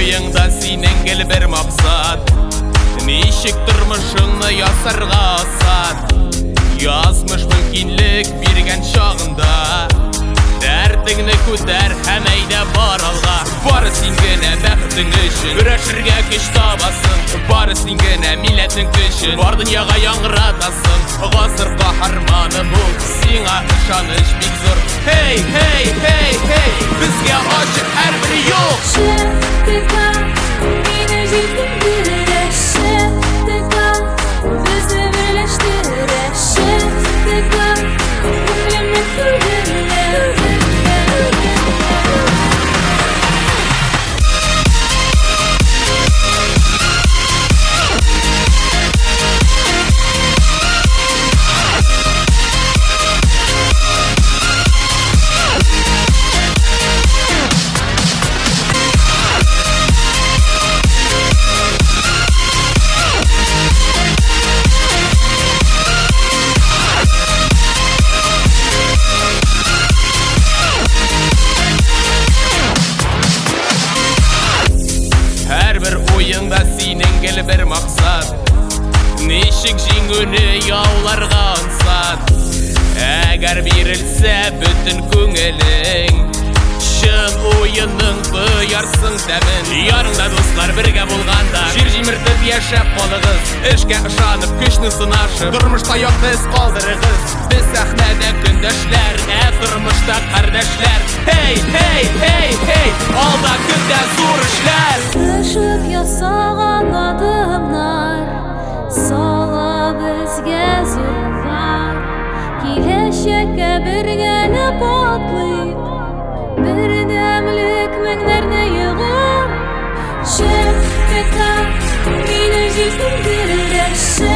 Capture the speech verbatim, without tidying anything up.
ойыңда сенен кел бір мақсат, нешік тұрмышыңны ясарға асат. Язмыш мүмкінлік берген шағында, дәртіңні көтер һәм әйдә бар алға. Бары сен генә бәхетің өчен көрәшергә көч табасың, бары сен генә милләтең көчен бар дөньяга яңгыратасың. Гасыр каһарманы бул, сиңа ышаныч бик зур. Hey, hey, hey, hey, безгә ачык һәрбер юл. Шәттека, мине җилкендерә, шәттека, безне берләштерә, шәттека, күңелемне күргәнлә. Ойыңда синең гел бір мақсат, нешік жеңуні яуларға ансат. Әгәр бирелсә бүтін көңелең, шын ойының бұярсың тәмін. Ярыңда дуслар бірге болғанда, жер җимертеп яшәп калыгыз, эшкә ышанып көчне сынашып, тормышта якты эз калдырыгыз. Без сәхнәдә көндәшләр, ә тормышта кардәшләр. Hey, hey, hey, hey, алда көндә зур эшләр. Тышып ясаган адымнар сала безгә зурлар. Киләчәккә бергәләп атлыйк, бердәмлек меңнәрне йыгып. Шәттека, мине җилкендерә,